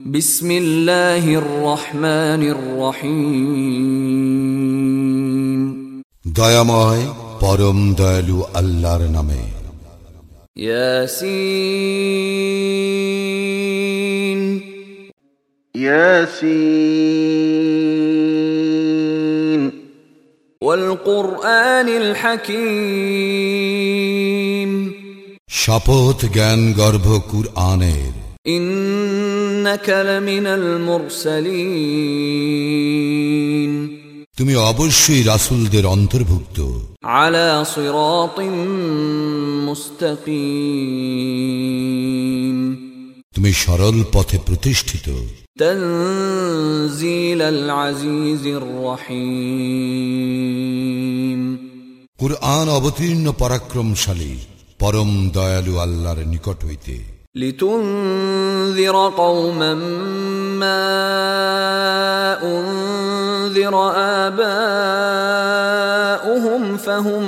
বিসমিল্লাহির রহমানির রহিম। দয়াময় পরম দয়ালু আল্লাহর নামে। ইয়াসিন ইয়াসিন ওয়াল কুরআনিল হাকীম। শপথ জ্ঞান গর্ভ কুরআনের। ইন্নাকা লামিনাল মুরসালিন। তুমি অবশ্যই রাসূলদের অন্তর্ভুক্ত। আলা সিরাতিম মুস্তাকিম। তুমি সরল পথে প্রতিষ্ঠিত। তানজিলাল আজিজির রহিম। কুরআন অবতীর্ণ পরাক্রমশালী পরম দয়ালু আল্লাহর নিকট হইতে। লিতুনযিরা কওমান মা উনযিরা আবাউহুম ফাহুম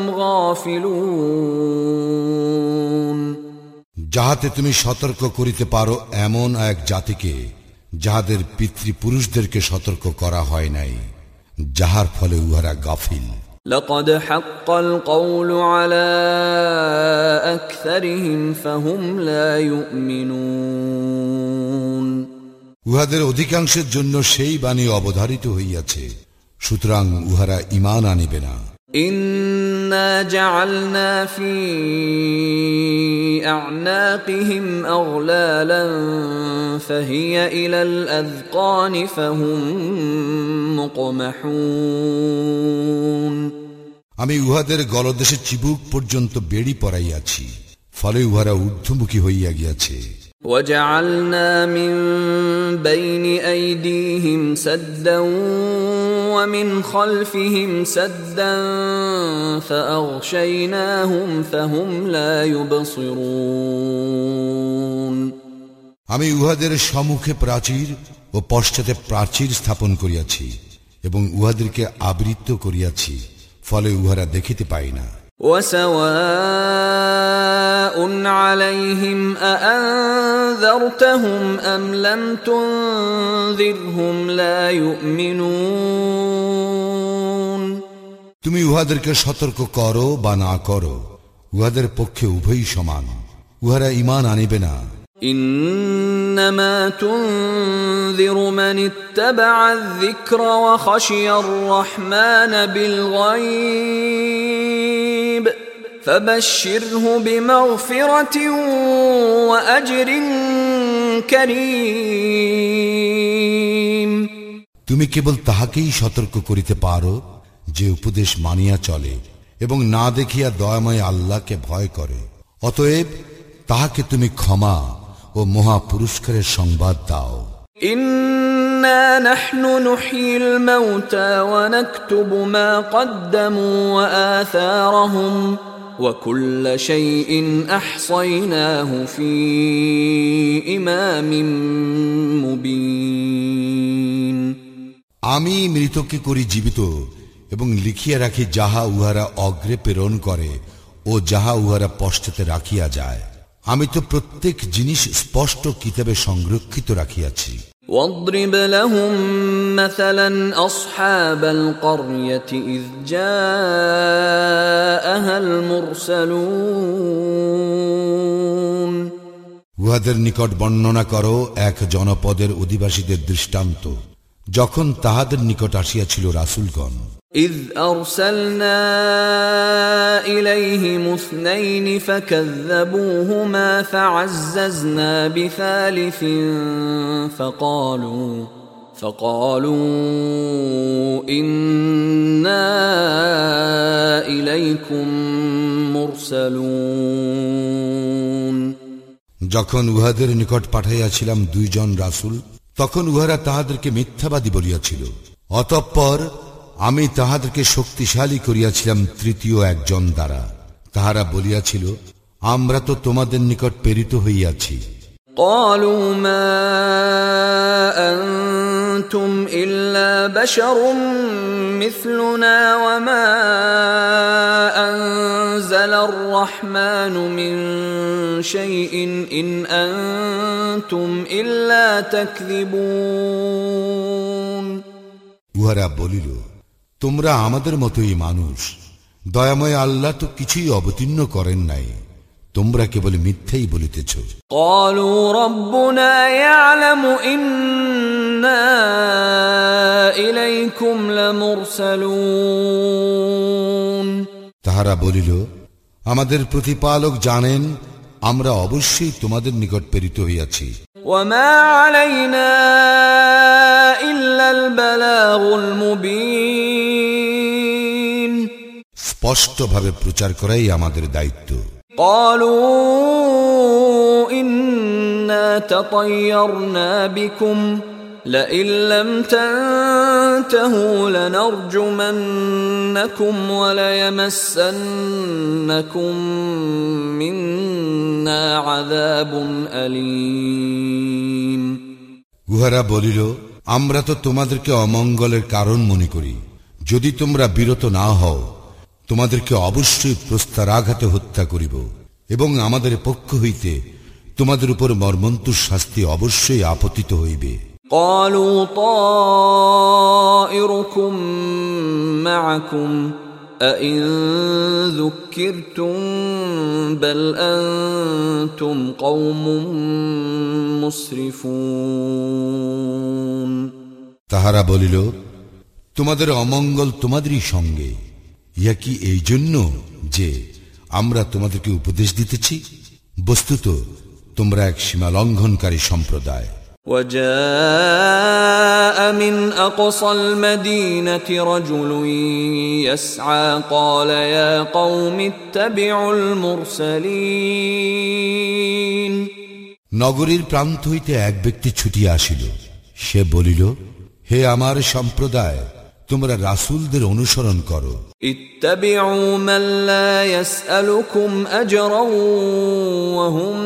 গাফিলুন। যাহাতে তুমি সতর্ক করিতে পারো এমন এক জাতিকে যাহাদের পিতৃপুরুষদেরকে সতর্ক করা হয় নাই, যাহার ফলে উহারা গাফিল। لقد حق القول على أكثرهم فهم لا يؤمنون। উহাদের অধিকাংশের জন্য সেই বাণী অবধারিত হইয়াছে, সুতরাং উহারা ঈমান আনিবে না। إنا جعلنا في أعناقهم أغلالا فهي إلى الأذقان فهم مقمحون। আমি উহাদের গলদেশে চিবুক পর্যন্ত বেড়ি পরাইয়াছি, ফলে উহারা ঊর্ধ্বমুখী হইয়া গিয়াছে। وجعلنا من بين أيديهم سدا ومن خلفهم سدا فأغشيناهم فهم لا يبصرون। আমি উহাদের সম্মুখে প্রাচীর ও পশ্চাতে প্রাচীর স্থাপন করিয়াছি এবং উহাদেরকে আবৃত করিয়াছি, ফলে উহারা দেখিতে পায় না। وسواء عليهم أأنذرتهم أم لم تنذرهم لا يؤمنون। তুমি উহাদেরকে সতর্ক করো বা না করো, উহাদের পক্ষে উভয়ই সমান, উহারা ঈমান আনিবে না। إنما تنذر من اتبع الذكر وخشي الرحمن بالغيب فبشره بمغفرة وأجر كريم। তুমি কেবল তাহাকেই সতর্ক করিতে পারো যে উপদেশ মানিয়া চলে এবং না দেখিয়া দয়াময় আল্লাহকে ভয় করে। অতএব তাহাকে তুমি ক্ষমা ও মহা পুরস্কারের সংবাদ দাও। ইন্না নাহনু নুহয়িল মাউতা ওয়া নাকতুবু মা কদ্দামু ওয়া আথারহুম ওয়া কুল্লা শাইইন আহসায়নাহু ফি ইমামিন মুবিন। আমি মৃতকে করি জীবিত এবং লিখিয়া রাখি যাহা উহারা অগ্রে প্রেরণ করে ও যাহা উহারা পশ্চাতে রাখিয়া যায়। আমি তো প্রত্যেক জিনিস স্পষ্ট কিতাবে সংরক্ষিত রাখিয়াছি। واضرب لهم مثلا أصحاب القرية إذ جاءها المرسلون। উহাদের নিকট বর্ণনা করো এক জনপদের অধিবাসীদের দৃষ্টান্ত, যখন তাহাদের নিকট আসিয়াছিল রাসূলগণ। إذ أرسلنا إليهم اثنين فكذبوهما فعززنا بثالث فقالوا إنا إليكم مرسلون। যখন উহাদের নিকট পাঠাইয়াছিলাম দুইজন রাসূল, তখন উহারা তাহাদেরকে মিথ্যাবাদী বলিয়াছিল। অতঃপর আমি তাহাদেরকে শক্তিশালী করিয়াছিলাম তৃতীয় একজন দ্বারা। তাহারা বলিয়াছিল, আমরা তো তোমাদের নিকট প্রেরিত হইয়াছি। قالوا ما أنتم إلا بشر مثلنا وما أنزل الرحمن من شيء إن أنتم إلا تكذبون উহারা বলিল, তোমরা আমাদের মতোই মানুষ, দয়াময় আল্লাহ তো কিছুই অবতীর্ণ করেন নাই, তোমরা কেবল মিথ্যাই বলিতেছ। قالوا ربنا يعلم إنا إليكم لمرسلون তাহারা বলিল, আমাদের প্রতিপালক জানেন আমরা অবশ্যই তোমাদের নিকট প্রেরিত হইয়াছি। وما علينا إلا البلاغ المبين স্পষ্টভাবে প্রচার করাই আমাদের দায়িত্ব। قالوا إنا تطيرنا بكم لئن لم تنتهوا لنرجمنكم وليمسنكم منا عذاب أليم উহারা বলিল, আমরা তো তোমাদেরকে অমঙ্গলের কারণ মনে করি, যদি তোমরা বিরত না হও তোমাদেরকে অবশ্যই প্রস্তরাঘাতে হত্যা করিব এবং আমাদের পক্ষ হইতে তোমাদের উপর মর্মন্তুর শাস্তি অবশ্যই আপতিত হইবে। قالوا طائركم معكم أئن ذكرتم بل أنتم قوم مسرفون তাহারা বলিল, তোমাদের অমঙ্গল তোমাদেরই সঙ্গে, ইয়া কি এই জন্য যে আমরা তোমাদেরকে উপদেশ দিতেছি? বস্তুত তোমরা এক সীমা লঙ্ঘনকারী সম্প্রদায়। وجاء من أقصى المدينة رجل يسعى قال يا قوم اتبعوا المرسلين নগরীর প্রান্ত হইতে এক ব্যক্তি ছুটিয়া আসিল, সে বলিল, হে আমার সম্প্রদায়, তোমরা রাসূলদের অনুসরণ করো। ইত্তাবিউ মান লা ইয়াসআলুকুম আজরান ওয়া হুম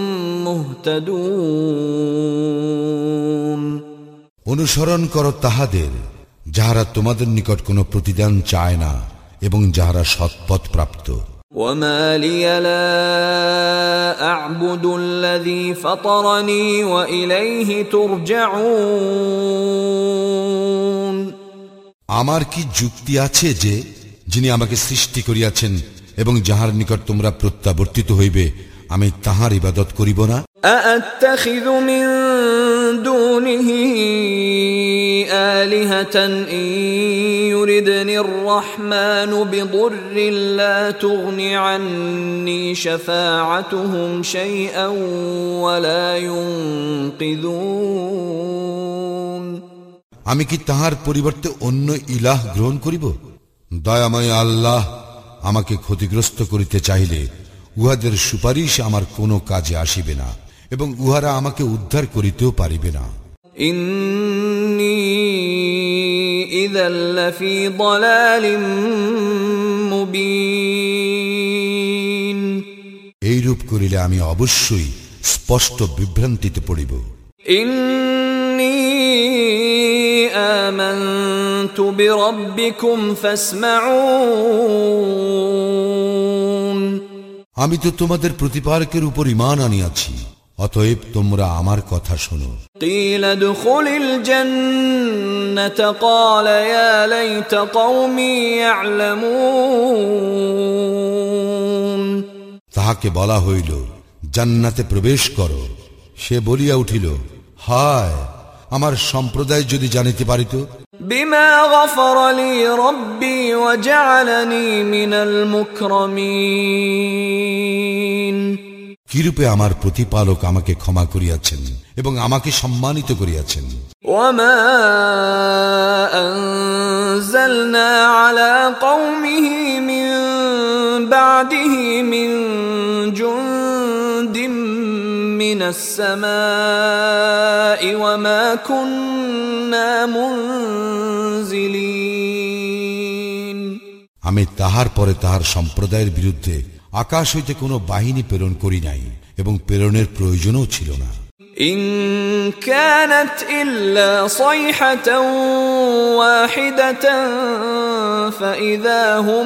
মুহতাদুন অনুসরণ করো তাহাদের যাহারা তোমাদের নিকট কোনো প্রতিদান চায় না এবং যাহারা সৎপথ প্রাপ্ত। وما لي لا أعبد الذي فطرني وإليه ترجعون আমার কি যুক্তি আছে যে যিনি আমাকে সৃষ্টি করিয়াছেন এবং যাহার নিকট তোমরা প্রত্যাবর্তিত হইবে আমি তাহার ইবাদত করিব না? أأتخذ من دونه آلهة إن يردني الرحمن بضر لا تغن عني شفاعتهم شيئا ولا ينقذون আমি কি তাহার পরিবর্তে অন্য ইলাহ গ্রহণ করিব? দয়াময় আল্লাহ আমাকে ক্ষতিগ্রস্ত করিতে চাইলে উহাদের সুপারিশ আমার কোনো কাজে আসিবে না এবং উহারা আমাকে উদ্ধার করিতেও পারিবে না। ইন্নী ইযাল লাফি দালালিম মুবিন এইরূপ করিলে আমি অবশ্যই স্পষ্ট বিভ্রান্তিতে পড়িব। ইন্নী আমানতু বিরাব্বিকুম ফাসমাউন আমি তো তোমাদের প্রতিপালকের উপর ঈমান আনিয়াছি, অতএব তোমরা আমার কথা শোনো। قيل ادخل الجنة قال يا ليت قومي يعلمون তাহাকে বলা হইল, জান্নাতে প্রবেশ করো। সে বলিয়া উঠিল, হায়, আমার সম্প্রদায় যদি জানিতে পারিত। বিমা গফরা লি রব্বি ওয়া জাআলানি মিনাল মুকরামিন কিরূপে আমার প্রতিপালক আমাকে ক্ষমা করিয়াছেন এবং আমাকে সম্মানিত করিয়াছেন। ওয়ামা আনজালনা আলা কওমিহি মিন বাদিহি মিন জুনদিম মিনাস সামাই ওয়ামা কুন্না মুনজিলিন আমি তাহার পরে তাহার সম্প্রদায়ের বিরুদ্ধে আকাশ হইতে কোনো বাহিনী প্রেরণ করি নাই এবং প্রেরণের প্রয়োজনও ছিল না। إن كانت إلا صيحة واحدة فإذا هم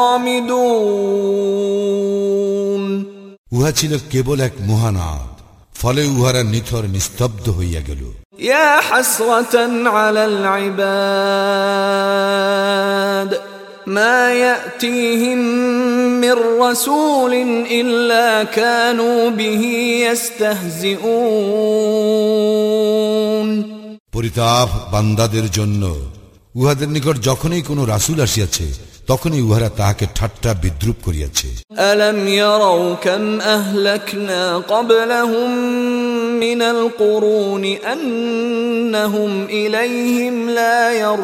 خامدون উহা ছিল কেবল এক মহানাদ, ফলে উহারা নিথর নিস্তব্ধ হইয়া গেল। يا حسرة على العباد ما يأتيهم من رسول إلا كانوا به يستهزئون পরিতাপ বান্দাদের জন্য, উহাদের নিকট যখনই কোন রাসূল আসিয়াছে তখনই উহারা তাহাকে ঠাট্টা বিদ্রূপ করিয়াছে। ألم يروا كم أهلكنا قبلهم من القرون أنهم إليهم لا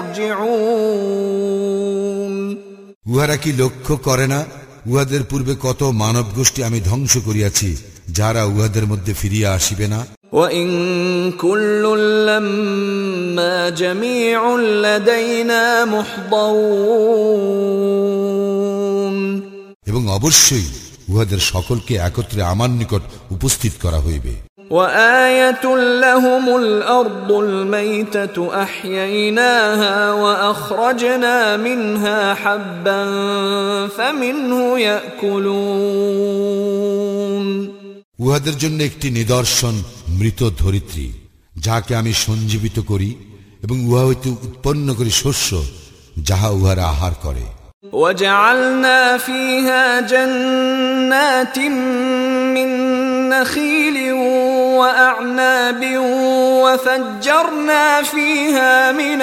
يرجعون উহারা কি লক্ষ্য করে না, উহাদের পূর্বে কত মানব গোষ্ঠী আমি ধ্বংস করিয়াছি, যারা উহাদের মধ্যে ফিরিয়া আসিবে না। وإن كل لما جميع لدينا محضرون এবং অবশ্যই উহাদের সকলকে একত্রে আমার নিকট উপস্থিত করা হইবে। وآية لهم الأرض الميتة أحييناها وأخرجنا منها حبا فمنه يأكلون উহাদের জন্য একটি নিদর্শন মৃত ধরিত্রী, যাহাকে আমি সঞ্জীবিত করি এবং উহা হইতে উৎপন্ন করি শস্য, যাহা উহারা আহার করে। وجعلنا فيها جنات من نخيل وأعناب وفجرنا فيها من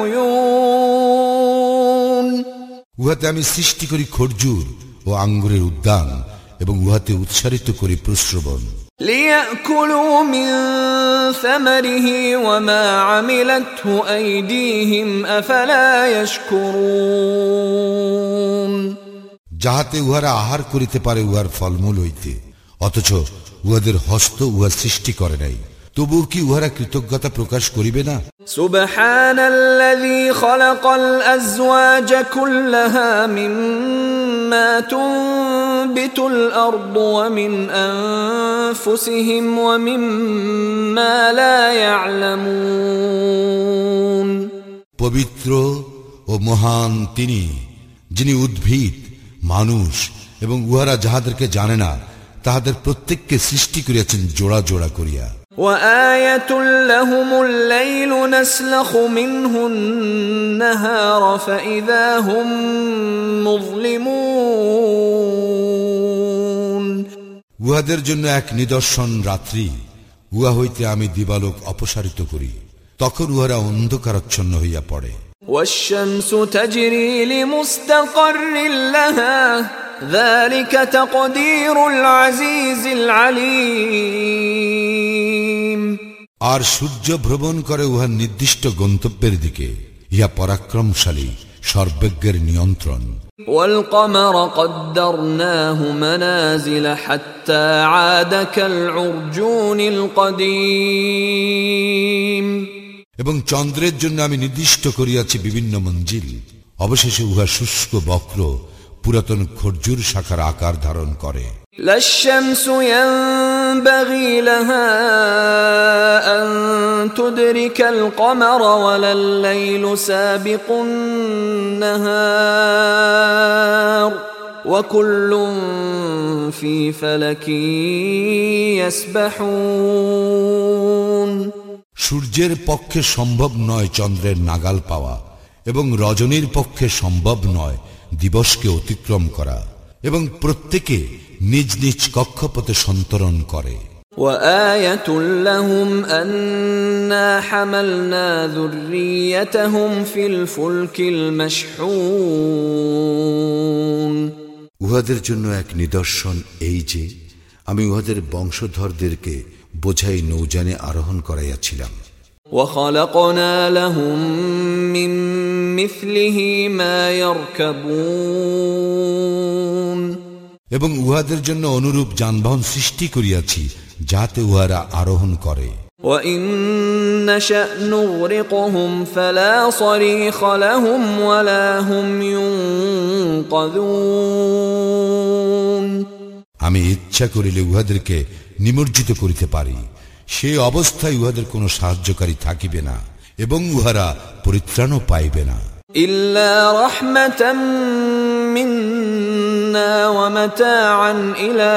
العيون উহাতে আমি সৃষ্টি করি খরজুর ও আঙ্গুরের উদ্যান এবং উহাতে উৎসারিত করি প্রস্রবণ। ليأكلوا من ثمره وما عملته أيديهم أفلا يشكرون যাহাতে উহারা আহার করিতে পারে উহার ফলমূল হইতে, অথচ উহাদের হস্ত উহা সৃষ্টি করে নাই, তবু কি উহারা কৃতজ্ঞতা প্রকাশ করিবে না? سبحان الذي خلق الأزواج كلها مما تنبت الأرض ومن أنفسهم ومما لا يعلمون পবিত্র ও মহান তিনি, যিনি উদ্ভিদ, মানুষ এবং উহারা যাহাদেরকে জানে না তাহাদের প্রত্যেককে সৃষ্টি করিয়াছেন জোড়া জোড়া করিয়া। وآية لهم الليل نسلخ منه النهار فإذا هم مظلمون উহাদের জন্য এক নিদর্শন রাত্রি, উহা হইতে আমি দিবালোক অপসারিত করি, তখন উহারা অন্ধকারাচ্ছন্ন হইয়া পড়ে। والشمس تجري لمستقر لها ذلك تقدير العزيز العليم আর সূর্য ভ্রমণ করে উহার নির্দিষ্ট গন্তব্যের দিকে, ইহা পরাক্রমশালী সর্বজ্ঞের নিয়ন্ত্রণ। والقمر قدرناه منازل حتى عاد كالعرجون القديم এবং চন্দ্রের জন্য আমি নির্দিষ্ট করিয়াছি বিভিন্ন মঞ্জিল, অবশেষে উহা শুষ্ক বক্র পুরাতন খরজুর শাখার আকার ধারণ করে। لا الشمس ينبغي لها أن تدرك القمر ولا الليل سابق النهار وكل في فلك يسبحون সূর্যের পক্ষে সম্ভব নয় চন্দ্রের নাগাল পাওয়া, এবং রজনীর পক্ষে সম্ভব নয় দিবসকে অতিক্রম করা, এবং প্রত্যেকে নিজ নিজ কক্ষপথে সন্তরণ করে। وآية لهم أنا حملنا ذريتهم في الفلك المشحون উহাদের জন্য এক নিদর্শন এই যে আমি উহাদের বংশধরদেরকে বোঝাই নৌযানে আরোহণ করাইয়াছিলাম। وخلقنا لهم من مثله ما يركبون এবং উহাদের জন্য অনুরূপ যানবাহন সৃষ্টি করিয়াছি যাতে উহারা আরোহণ করে। وإن نشأ نغرقهم فلا صريخ لهم ولا هم ينقذون আমি ইচ্ছা করিলে উহাদেরকে নিমজ্জিত করিতে পারি, সে অবস্থায় উহাদের কোনো সাহায্যকারী থাকিবে না এবং উহারা পরিত্রাণও পাইবে না। ইল্লা রাহমাতাম মিন্না ওয়া মাতাআন ইলা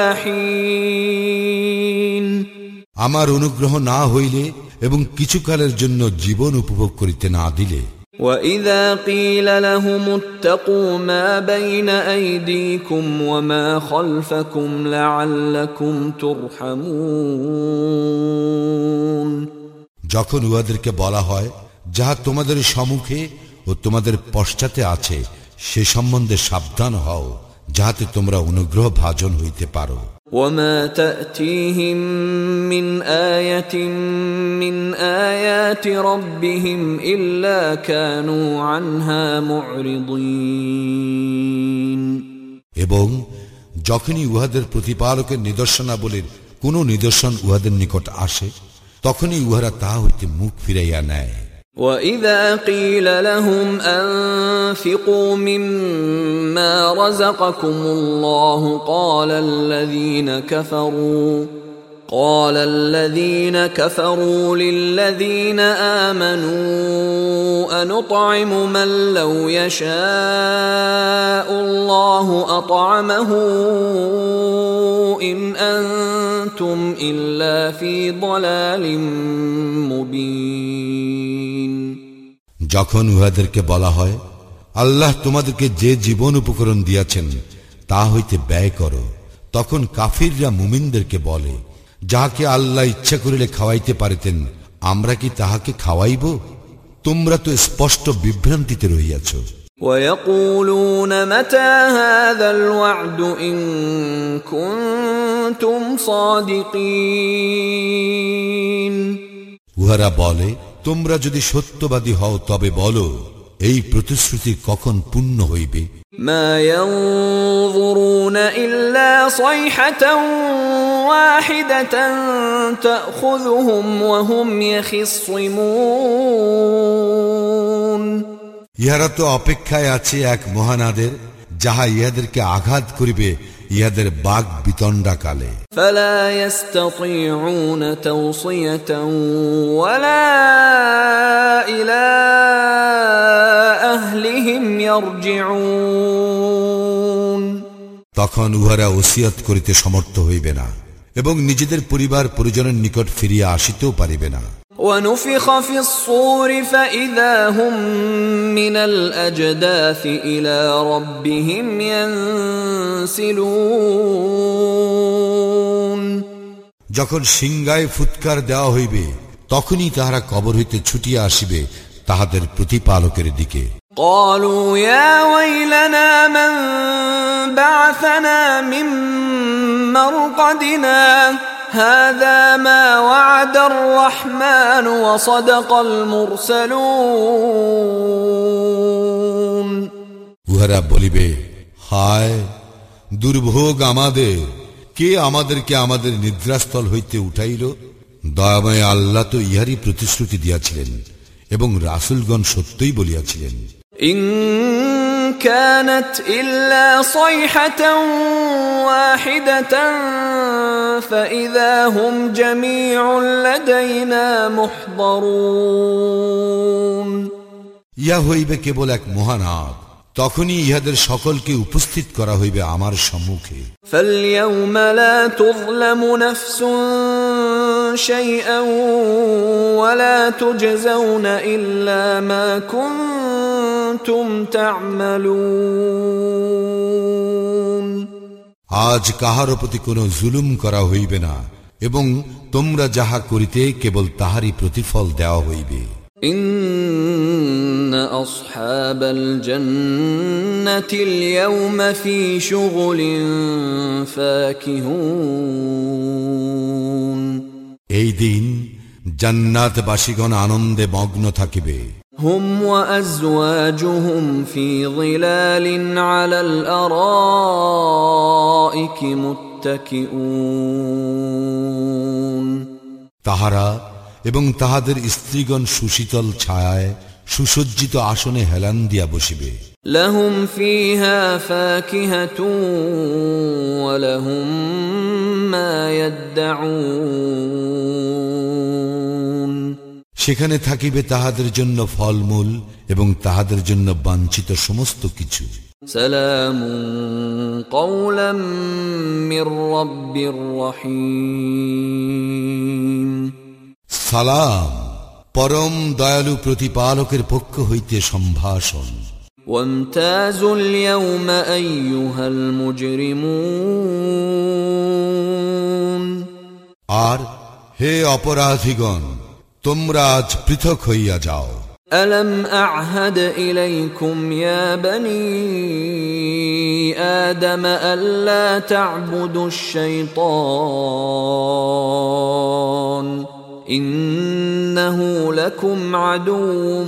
হিন, আমার অনুগ্রহ না হইলে এবং কিছুকালের জন্য জীবন উপভোগ করিতে না দিলে। وَإِذَا قِيلَ لَهُمُ اتَّقُوا مَا بَيْنَ أَيْدِيكُمْ وَمَا خَلْفَكُمْ لَعَلَّكُمْ تُرْحَمُونَ, যখন উহাদেরকে বলা হয় যাহা তোমাদের সম্মুখে ও তোমাদের পশ্চাতে আছে সে সম্বন্ধে সাবধান হও, যাহাতে তোমরা অনুগ্রহ ভাজন হইতে পারো। وَمَا تَأْتِيهِمْ مِنْ آيَةٍ مِنْ آيَاتِ رَبِّهِمْ إِلَّا كَانُوا عَنْهَا مُعْرِضِينَ, এবং যখনই উহাদের প্রতিপালকের নিদর্শনাবলীর কোন নিদর্শন উহাদের নিকট আসে তখনই উহারা তাহা হইতে মুখ ফিরাইয়া নেয়। وَإِذَا قِيلَ لَهُمْ أَنفِقُوا مِمَّا رَزَقَكُمُ اللَّهُ قَالَ الَّذِينَ كَفَرُوا لِلَّذِينَ آمَنُوا أَنُطْعِمُ مَن لَّوْ يَشَاءُ اللَّهُ أَطْعَمَهُ إِنْ أَنتُمْ إِلَّا فِي ضَلَالٍ مُبِينٍ। যখন উহাদেরকে বলা হয় আল্লাহ তোমাদেরকে যে জীবন উপকরণ দিয়াছেন তা হইতে ব্যয় করো, তখন কাফিররা মুমিনদেরকে বলে, যাহাকে আল্লাহ ইচ্ছা করিলে খাওয়াইতে পারিতেন আমরা কি তাহাকে খাওয়াইব? তোমরা তো স্পষ্ট বিভ্রান্তিতে রহিয়াছ। وَيَقُولُونَ مَتَى هَذَا الْوَعْدُ إِن كُنتُمْ صَادِقِينَ, উহারা বলে, তোমরা যদি সত্যবাদী হও তবে বলো এই প্রতিশ্রুতি কখন পূর্ণ হইবে? مَا يَنظُرُونَ إِلَّا صَيْحَةً وَاحِدَةً تَأْخُذُهُمْ وَهُمْ يَخِصِّمُونَ, ইহারা তো অপেক্ষায় আছে এক মহানাদের, যাহা ইহাদেরকে আঘাত করিবে ইহাদের বাগ বিতণ্ডাকালে। فَلَا يَسْتَطِيعُونَ تَوْصِيَةً وَلَا إِلَى أَهْلِهِمْ يَرْجِعُونَ, তখন উহারা ওসিয়ত করিতে সমর্থ হইবে না এবং নিজেদের পরিবার পরিজনের নিকট ফিরিয়া আসিতেও পারিবে না। وَنُفِخَ فِي الصُّورِ فَإِذَا هُمْ مِنَ الْأَجْدَاثِ إِلَى رَبِّهِمْ يَنْسِلُونَ, যখন সিংগায় ফুৎকার দেওয়া হইবে তখনই তাহারা কবর হইতে ছুটিয়া আসিবে তাহাদের প্রতিপালকের দিকে। قالوا يا ويلنا من بعثنا من مرقدنا هذا ما وعد الرحمن وصدق المرسلون, উহারা বলিবে, হায় দুর্ভোগ আমাদের, কে আমাদেরকে আমাদের নিদ্রাস্থল হইতে উঠাইল? দয়াময় আল্লাহ তো ইহারই প্রতিশ্রুতি দিয়াছিলেন এবং রাসূলগণ সত্যই বলিয়াছিলেন। إن كانت إلا صيحة واحدة فإذا هم جميع لدينا محضرون, ইহা হইবে কেবল এক মহানাদ, তখনই ইহাদের সকলকে উপস্থিত করা হইবে আমার সম্মুখে। فاليوم لا تظلم نفس شيئا ولا تجزون إلا ما كنتم تعملون, আজ কাহার প্রতি কোনো জুলুম করা হইবে না এবং তোমরা যাহা করিতে কেবল তাহারই প্রতিফল দেওয়া হইবে। إن أصحاب الجنة اليوم في شغل فاكهون, এই দিন জান্নাতবাসীগণ আনন্দে মগ্ন থাকিবে। هم وأزواجهم في ظلال على الأرائك متكئون, তাহারা এবং তাহাদের স্ত্রীগণ সুশীতল ছায়ায় সুসজ্জিত আসনে হেলান দিয়া বসিবে। لهم فيها فاكهة ولهم ما يدعون সেখানে থাকিবে তাহাদের জন্য ফলমূল এবং তাহাদের জন্য বাঞ্ছিত সমস্ত কিছু। سلام قولا من رب رحيم সালাম, পরম দয়ালু প্রতিপালকের পক্ষ হইতে সম্ভাষণ। وامتازوا اليوم أيها المجرمون আর হে অপরাধীগণ, তোমরা আজ পৃথক হইয়া যাও। ألم أعهد إليكم يا بني آدم ألا تعبدوا الشيطان إنه لكم عدو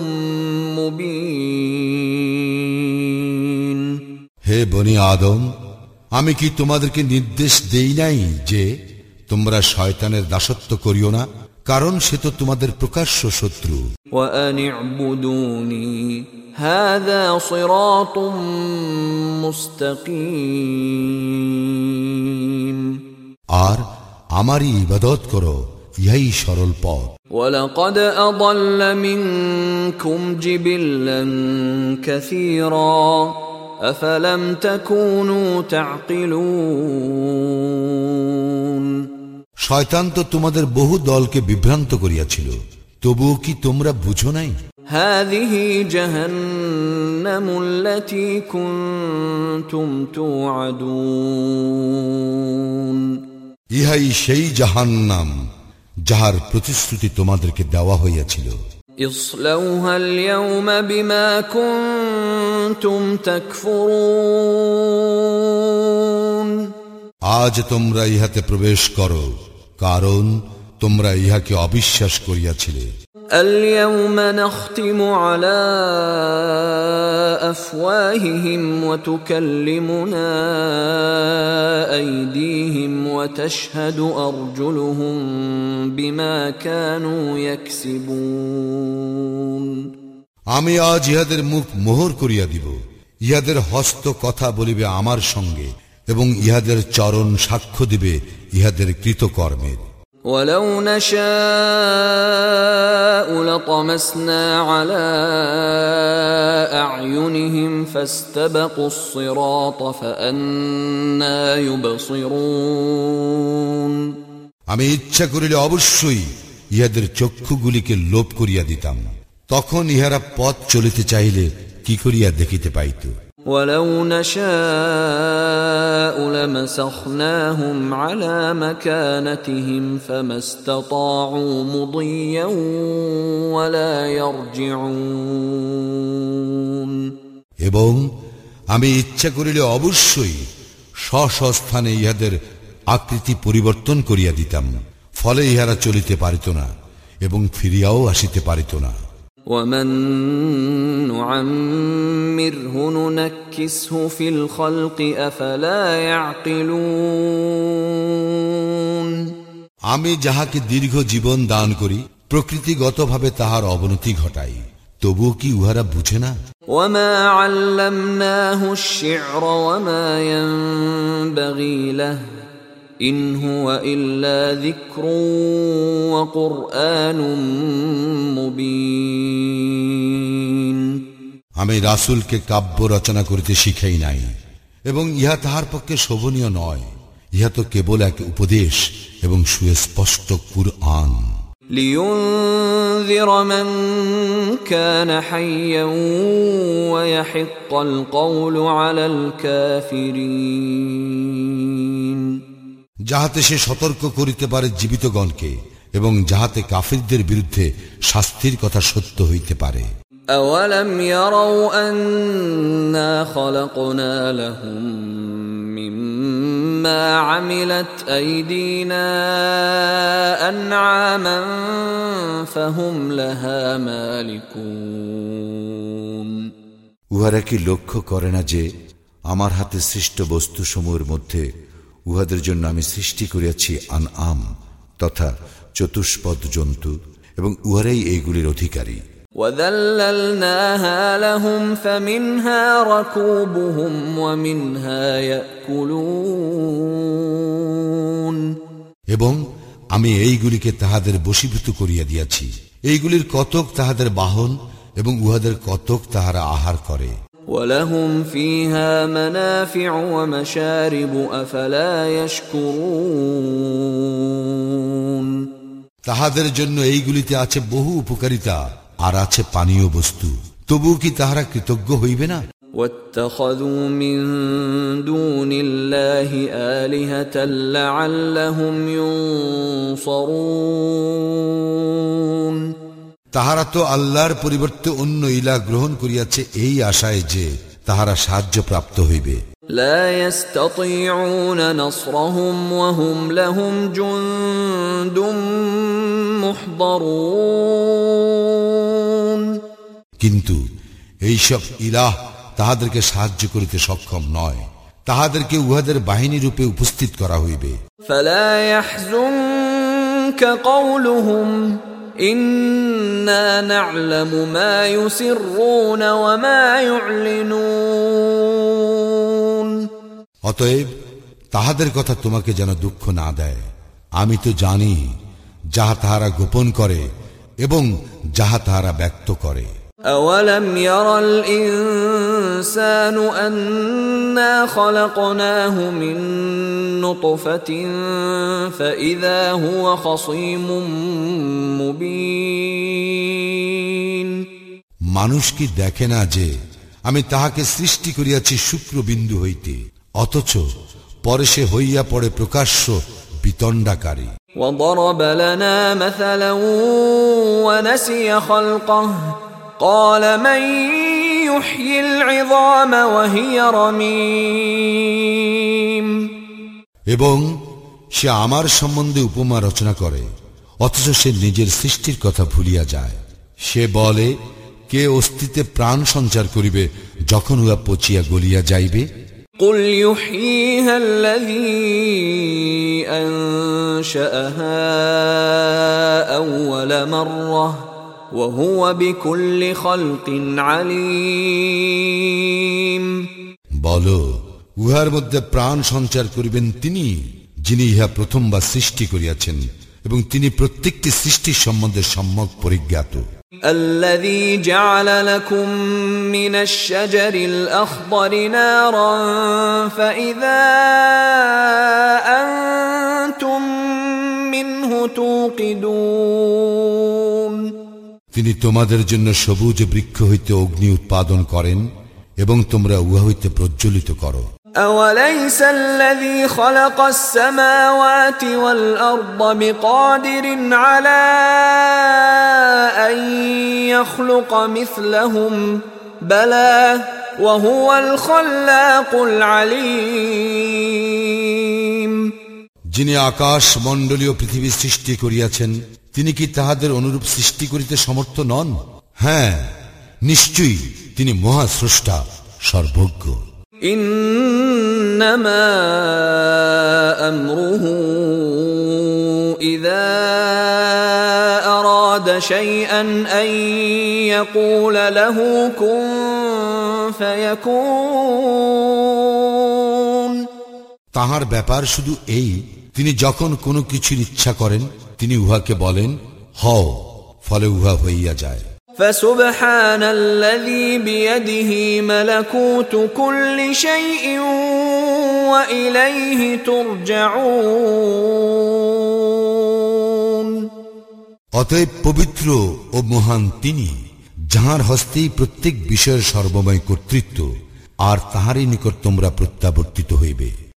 مبين হে বনি আদম, আমি কি তোমাদেরকে নির্দেশ দেই নাই যে তোমরা শয়তানের দাসত্ব করিও না, কারণ সে তো তোমাদের প্রকাশ্য শত্রু। وأن اعبدوني هذا صراط مستقيم আর আমারই ইবাদত করো, ইহাই সরল পথ। ولقد أضل منكم جبلا كثيرا أفلم تكونوا تعقلون শয়তান তো তোমাদের বহু দলকে বিভ্রান্ত করিয়াছিল, তবুও কি তোমরা বুঝো নাই? هذه جهنم التي كنتم توعدون ইহাই সেই জাহান্নাম যাহার প্রতিশ্রুতি তোমাদেরকে দেওয়া হইয়াছিল। اصلوها اليوم بما كنتم تكفرون আজ তোমরা ইহাতে প্রবেশ করো, কারণ তোমরা ইহাকে অবিশ্বাস করিয়াছিলে। اليوم نختم على أفواههم وتكلمنا أيديهم وتشهد أرجلهم بما كانوا يكسبون আমি আজ ইহাদের মুখ মোহর করিয়া দিব, ইহাদের হস্ত কথা বলিবে আমার সঙ্গে, এবং ইহাদের চরণ সাক্ষ্য দিবে ইহাদের কৃতকর্মের। ولو نشاء لطمسنا على أعينهم فاستبقوا الصراط فأنى يبصرون আমি ইচ্ছা করিলে অবশ্যই ইহাদের চক্ষুগুলিকে লোপ করিয়া দিতাম, তখন ইহারা পথ চলিতে চাইলে কি করিয়া দেখিতে পাইত। ولو نشاء لمسخناهم على مكانتهم فما استطاعوا مضيا ولا يرجعون এবং আমি ইচ্ছা করিলে অবশ্যই স্বস্থানে ইহাদের আকৃতি পরিবর্তন করিয়া দিতাম, ফলে ইহারা চলিতে পারিত না এবং ফিরিয়াও আসিতে পারিত না। ومن نعمره ننكسه في الخلق أفلا يعقلون আমি যাহাকে দীর্ঘ জীবন দান করি, প্রকৃতিগতভাবে তাহার অবনতি ঘটাই, তবুও কি উহারা বুঝে না? وما علمناه الشعر وما ينبغي له إن هو إلا ذكر وقرآن مبين আমি রাসূলকে কাব্য রচনা করিতে শিখাই নাই, এবং ইহা তাহার পক্ষে শোভনীয় নয়, ইহা তো কেবল এক উপদেশ এবং সুস্পষ্ট কুরআন। لينذر من كان حيا ويحق القول على الكافرين যাহাতে সে সতর্ক করিতে পারে জীবিতগণকে, এবং যাহাতে কাফিরদের বিরুদ্ধে শাস্তির কথা সত্য হইতে পারে। أولم يروا أنا خلقنا لهم مما عملت أيدينا أنعاما فهم لها مالكون উহারা কি লক্ষ্য করে না যে আমার হাতে সৃষ্ট বস্তুসমূহের মধ্যে উহাদের জন্য আমি সৃষ্টি করিয়াছি আনআম তথা চতুষ্পদ জন্তু, এবং উহারাই এইগুলির অধিকারী। وَذَلَّلْنَاهَا لَهُمْ فَمِنْهَا رَكُوبُهُمْ وَمِنْهَا يَأْكُلُونَ এবং আমি এইগুলিকে তাহাদের বশীভূত করিয়া দিয়াছি, এইগুলির কতক তাহাদের বাহন এবং উহাদের কতক তাহারা আহার করে। وَلَهُمْ فِيهَا مَنَافِعُ وَمَشَارِبُ أَفَلَا يَشْكُرُونَ তাহাদের জন্য এইগুলিতে আছে বহু উপকারিতা, আর আছে পানীয় বস্তু, তবু কি তাহারা কৃতজ্ঞ হইবে না? وَاتَّخَذُوا مِن دُونِ اللَّهِ آلِهَةً لَعَلَّهُمْ يُنصَرُونَ তাহারা তো আল্লাহর পরিবর্তে অন্য ইলাহ গ্রহণ করিয়াছে এই আশায় যে তাহারা সাহায্য প্রাপ্ত হইবে। لا يستطيعون نصرهم وهم لهم جند محضرون কিন্তু এইসব ইলাহ তাহাদেরকে সাহায্য করিতে সক্ষম নয়, তাহাদেরকে উহাদের বাহিনী রূপে উপস্থিত করা হইবে। فلا يحزنك قولهم إنا نعلم ما يسرون وما يعلنون অতএব তাহাদের কথা তোমাকে যেন দুঃখ না দেয়, আমি তো জানি যাহা তাহারা গোপন করে এবং যাহা তাহারা ব্যক্ত করে। أولم ير الإنسان أنا خلقناه من نطفة فإذا هو خصيم مبين মানুষ কি দেখে না যে আমি তাহাকে সৃষ্টি করিয়াছি শুক্রবিন্দু হইতে, অথচ পরে সে হইয়া পড়ে প্রকাশ্য বিতণ্ডাকারী। وضرب لنا مثلا ونسي خلقه قال من يحيي العظام وهي رميم এবং সে আমার সম্বন্ধে উপমা রচনা করে, অথচ সে নিজের সৃষ্টির কথা ভুলিয়া যায়। সে বলে, কে অস্তিত্বে প্রাণ সঞ্চার করিবে যখন উহা পচিয়া গলিয়া যাইবে? قل يحييها الذي أنشأها أول مرة وهو بكل خلق عليم বলো, উহার মধ্যে প্রাণ সঞ্চার করিবেন তিনি, যিনি ইহা প্রথমবার সৃষ্টি করিয়াছেন এবং তিনি প্রত্যেকটি সৃষ্টির সম্বন্ধে সম্যক পরিজ্ঞাত। الذي جعل لكم من الشجر الأخضر نارا فإذا أنتم منه توقدون তিনি তোমাদের জন্য সবুজ বৃক্ষ হইতে অগ্নি উৎপাদন করেন এবং তোমরা উহা হইতে প্রজ্বলিত করো। أوليس الذي خلق السماوات والأرض بقادر على أن يخلق مثلهم بلى وهو الخلاق العليم যিনি আকাশ মণ্ডলীয় পৃথিবী সৃষ্টি করিয়াছেন, তিনি কি তাহাদের অনুরূপ সৃষ্টি করিতে সমর্থ নন? হ্যাঁ, নিশ্চয়ই তিনি মহাস্রষ্টা, সর্বজ্ঞ। إنما أمره إذا أراد شيئا أن يقول له كن فيكون তাহার ব্যাপার শুধু এই, তিনি যখন কোনো কিছুর ইচ্ছা করেন তিনি উহাকে বলেন হও, ফলে উহা হইয়া যায়। فسبحان الذي بيده ملكوت كل شيء وإليه ترجعون অতএব পবিত্র ও মহান তিনি, যাহার হস্তেই প্রত্যেক বিষয়ের সর্বময় কর্তৃত্ব, আর তাহারই নিকট তোমরা প্রত্যাবর্তিত হইবে।